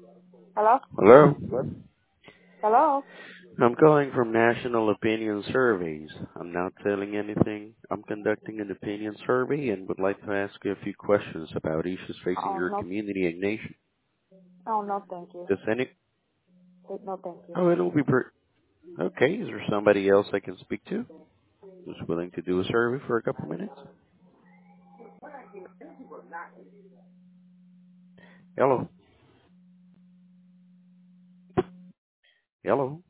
Hello? Hello? Hello? I'm calling from National Opinion Surveys. I'm not selling anything. I'm conducting an opinion survey and would like to ask you a few questions about issues facing Oh, your no. community and nation. Oh, no, thank you. Does any... No, thank you. Oh, it'll be okay. Is there somebody else I can speak to who's willing to do a survey for a couple minutes? Hello? Hello?